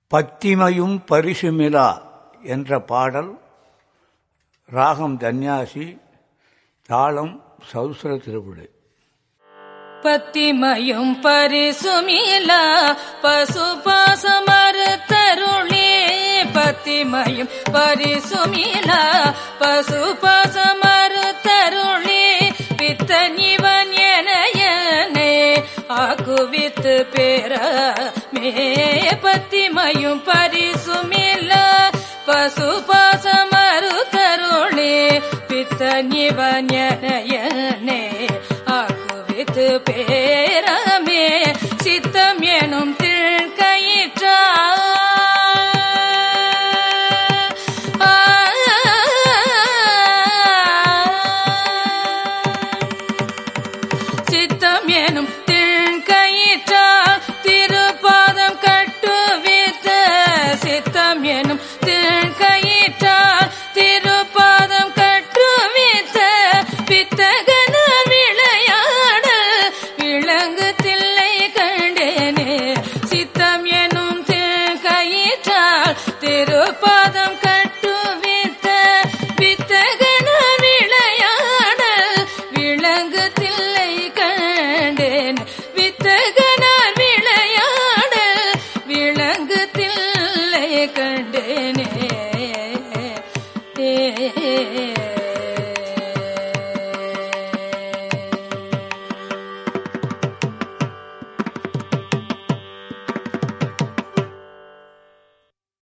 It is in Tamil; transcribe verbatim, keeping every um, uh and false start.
பத்திமையும் பரிசுமிலா என்ற பாடல் ராகம் தன்யாசி, தாளம் சௌஸ்ர திருவிழை. பத்திமையும் பரிசுமிலா பசுபாசமறுத்தருளே, பத்திமையும் பரிசுமிலா பசுபாசமறுத்தருளே, பித்தனிவன் எனையனே ஆக்குவித்து பேரமே. பத்திமையும் பரிசுமிலா பசுபாசமறுத்தருளே, பித்தனிவன் எனையனே ஆக்குவித்து பேரமே. சித்தம் எனும் திழ்கயிற்றா சித்தம் எனும் திழ்கயிற்றா திருப்பாதம் கட்டுவித்த, சித்தம் எனும் திழ்கயிற்றா திருப்பாதம் கட்டுவித்த, பித்தகன விளையாட விளங்கு தில்லை கண்டேனே. சித்தம் எனும் திழ்கயிற்றால் திருப்பாதம் கட்டுவித்த, பித்தகன விளையாட விளங்கு தில்லை கண்டேன், வித்தகனார் விளையாட விளங்கு தில்லை கண்டேனே.